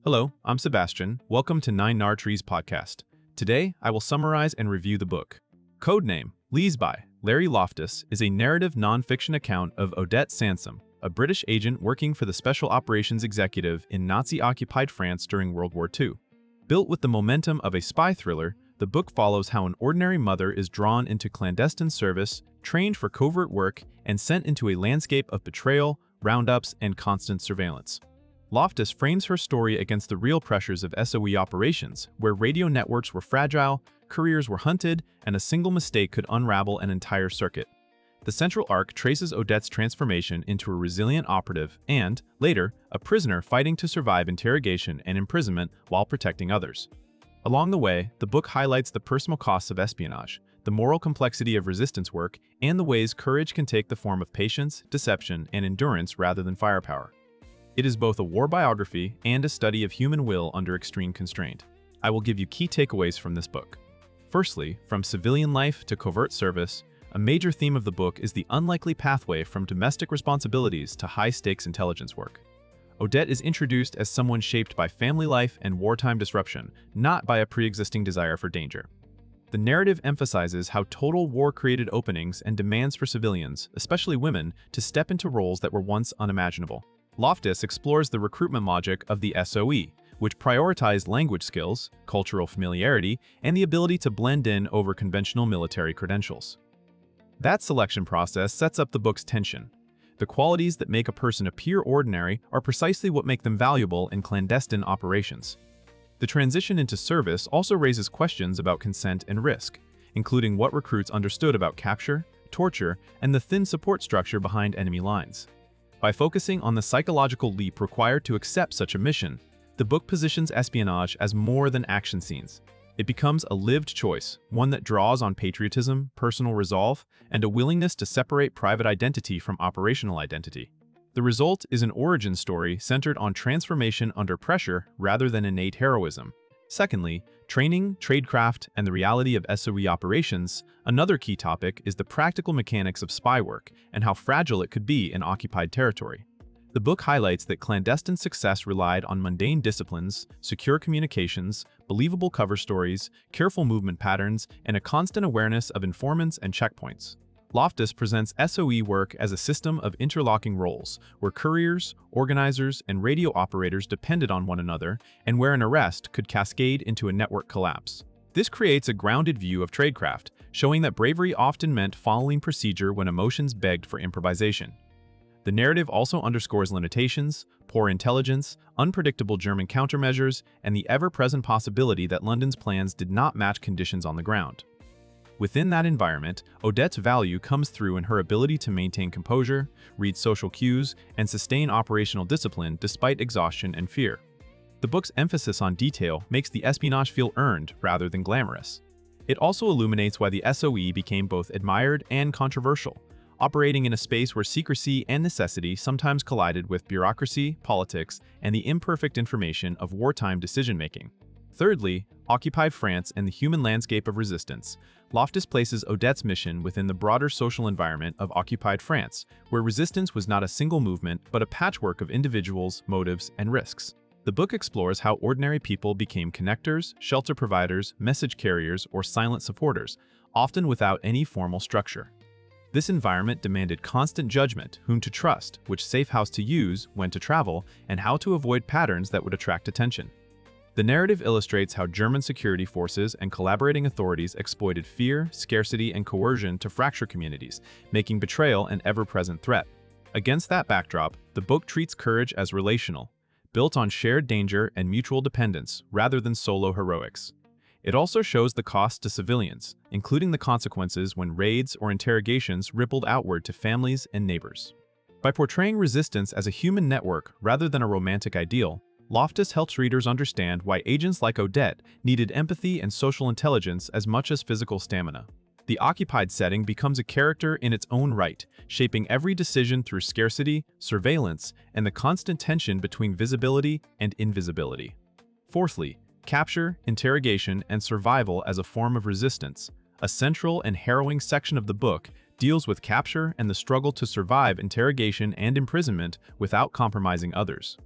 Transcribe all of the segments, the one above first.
Hello, I'm Sebastian. Welcome to Nine Nar Trees podcast. Today, I will summarize and review the book. Codename Lees by Larry Loftus is a narrative nonfiction account of Odette Sansom, a British agent working for the Special Operations Executive in Nazi-occupied France during World War II. Built with the momentum of a spy thriller, the book follows how an ordinary mother is drawn into clandestine service, trained for covert work, and sent into a landscape of betrayal, roundups, and constant surveillance. Loftus frames her story against the real pressures of SOE operations, where radio networks were fragile, couriers were hunted, and a single mistake could unravel an entire circuit. The central arc traces Odette's transformation into a resilient operative and, later, a prisoner fighting to survive interrogation and imprisonment while protecting others. Along the way, the book highlights the personal costs of espionage, the moral complexity of resistance work, and the ways courage can take the form of patience, deception, and endurance rather than firepower. It is both a war biography and a study of human will under extreme constraint. I will give you key takeaways from this book. Firstly, from civilian life to covert service, a major theme of the book is the unlikely pathway from domestic responsibilities to high-stakes intelligence work. Odette is introduced as someone shaped by family life and wartime disruption, not by a pre-existing desire for danger. The narrative emphasizes how total war created openings and demands for civilians, especially women, to step into roles that were once unimaginable. Loftus explores the recruitment logic of the SOE, which prioritized language skills, cultural familiarity, and the ability to blend in over conventional military credentials. That selection process sets up the book's tension. The qualities that make a person appear ordinary are precisely what make them valuable in clandestine operations. The transition into service also raises questions about consent and risk, including what recruits understood about capture, torture, and the thin support structure behind enemy lines. By focusing on the psychological leap required to accept such a mission, the book positions espionage as more than action scenes. It becomes a lived choice, one that draws on patriotism, personal resolve, and a willingness to separate private identity from operational identity. The result is an origin story centered on transformation under pressure rather than innate heroism. Secondly, training, tradecraft, and the reality of SOE operations. Another key topic is the practical mechanics of spy work and how fragile it could be in occupied territory. The book highlights that clandestine success relied on mundane disciplines, secure communications, believable cover stories, careful movement patterns, and a constant awareness of informants and checkpoints. Loftus presents SOE work as a system of interlocking roles, where couriers, organizers, and radio operators depended on one another, and where an arrest could cascade into a network collapse. This creates a grounded view of tradecraft, showing that bravery often meant following procedure when emotions begged for improvisation. The narrative also underscores limitations, poor intelligence, unpredictable German countermeasures, and the ever-present possibility that London's plans did not match conditions on the ground. Within that environment, Odette's value comes through in her ability to maintain composure, read social cues, and sustain operational discipline despite exhaustion and fear. The book's emphasis on detail makes the espionage feel earned rather than glamorous. It also illuminates why the SOE became both admired and controversial, operating in a space where secrecy and necessity sometimes collided with bureaucracy, politics, and the imperfect information of wartime decision-making. Thirdly, occupied France and the human landscape of resistance. Loftus places Odette's mission within the broader social environment of occupied France, where resistance was not a single movement but a patchwork of individuals, motives, and risks. The book explores how ordinary people became connectors, shelter providers, message carriers, or silent supporters, often without any formal structure. This environment demanded constant judgment, whom to trust, which safe house to use, when to travel, and how to avoid patterns that would attract attention. The narrative illustrates how German security forces and collaborating authorities exploited fear, scarcity, and coercion to fracture communities, making betrayal an ever-present threat. Against that backdrop, the book treats courage as relational, built on shared danger and mutual dependence rather than solo heroics. It also shows the cost to civilians, including the consequences when raids or interrogations rippled outward to families and neighbors. By portraying resistance as a human network rather than a romantic ideal, Loftus helps readers understand why agents like Odette needed empathy and social intelligence as much as physical stamina. The occupied setting becomes a character in its own right, shaping every decision through scarcity, surveillance, and the constant tension between visibility and invisibility. Fourthly, capture, interrogation, and survival as a form of resistance. A central and harrowing section of the book deals with capture and the struggle to survive interrogation and imprisonment without compromising others.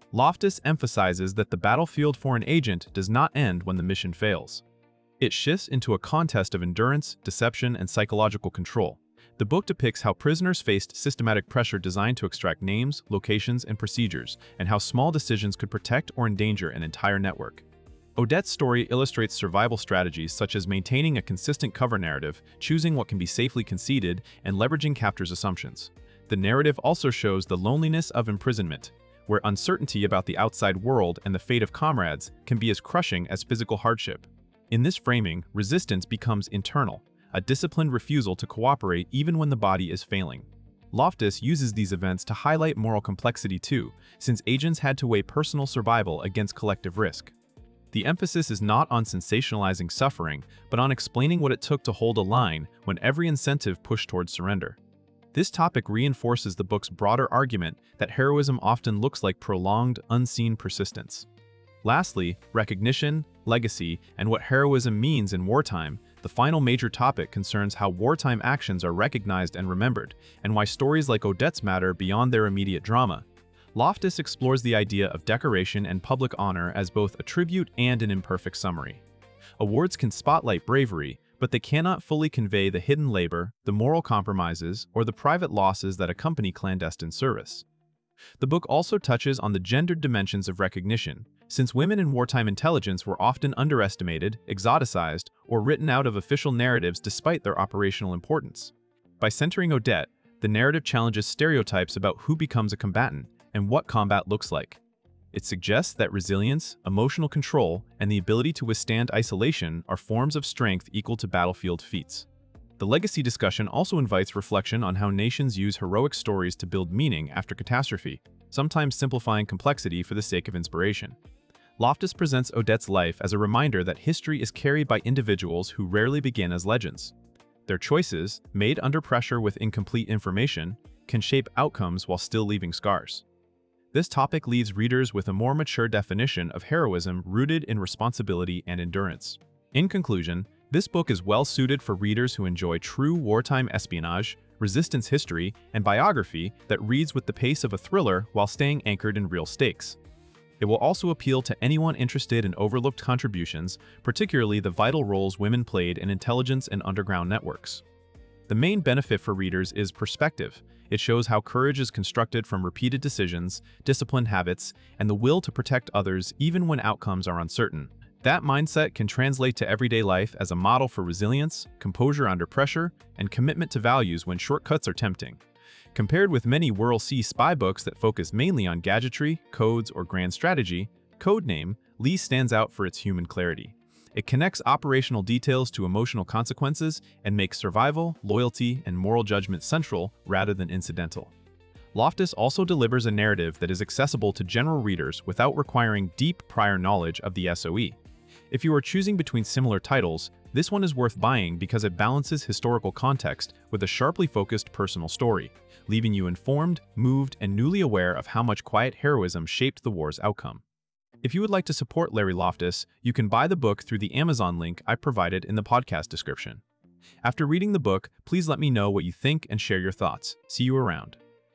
Loftus emphasizes that the battlefield for an agent does not end when the mission fails. It shifts into a contest of endurance, deception, and psychological control. The book depicts how prisoners faced systematic pressure designed to extract names, locations, and procedures, and how small decisions could protect or endanger an entire network. Odette's story illustrates survival strategies such as maintaining a consistent cover narrative, choosing what can be safely conceded, and leveraging captors' assumptions. The narrative also shows the loneliness of imprisonment, where uncertainty about the outside world and the fate of comrades can be as crushing as physical hardship. In this framing, resistance becomes internal, a disciplined refusal to cooperate even when the body is failing. Loftus uses these events to highlight moral complexity too, since agents had to weigh personal survival against collective risk. The emphasis is not on sensationalizing suffering, but on explaining what it took to hold a line when every incentive pushed towards surrender. This topic reinforces the book's broader argument that heroism often looks like prolonged, unseen persistence. Lastly, recognition, legacy, and what heroism means in wartime. The final major topic concerns how wartime actions are recognized and remembered, and why stories like Odette's matter beyond their immediate drama. Loftus explores the idea of decoration and public honor as both a tribute and an imperfect summary. Awards can spotlight bravery, but they cannot fully convey the hidden labor, the moral compromises, or the private losses that accompany clandestine service. The book also touches on the gendered dimensions of recognition, since women in wartime intelligence were often underestimated, exoticized, or written out of official narratives despite their operational importance. By centering Odette, the narrative challenges stereotypes about who becomes a combatant and what combat looks like. It suggests that resilience, emotional control, and the ability to withstand isolation are forms of strength equal to battlefield feats. The legacy discussion also invites reflection on how nations use heroic stories to build meaning after catastrophe, sometimes simplifying complexity for the sake of inspiration. Loftus presents Odette's life as a reminder that history is carried by individuals who rarely begin as legends. Their choices, made under pressure with incomplete information, can shape outcomes while still leaving scars. This topic leaves readers with a more mature definition of heroism rooted in responsibility and endurance. In conclusion, this book is well suited for readers who enjoy true wartime espionage, resistance history, and biography that reads with the pace of a thriller while staying anchored in real stakes. It will also appeal to anyone interested in overlooked contributions, particularly the vital roles women played in intelligence and underground networks. The main benefit for readers is perspective. It shows how courage is constructed from repeated decisions, disciplined habits, and the will to protect others even when outcomes are uncertain. That mindset can translate to everyday life as a model for resilience, composure under pressure, and commitment to values when shortcuts are tempting. Compared with many World Sea spy books that focus mainly on gadgetry, codes, or grand strategy, Codename, Lee stands out for its human clarity. It connects operational details to emotional consequences and makes survival, loyalty, and moral judgment central rather than incidental. Loftus also delivers a narrative that is accessible to general readers without requiring deep prior knowledge of the SOE. If you are choosing between similar titles, this one is worth buying because it balances historical context with a sharply focused personal story, leaving you informed, moved, and newly aware of how much quiet heroism shaped the war's outcome. If you would like to support Larry Loftus, you can buy the book through the Amazon link I provided in the podcast description. After reading the book, please let me know what you think and share your thoughts. See you around.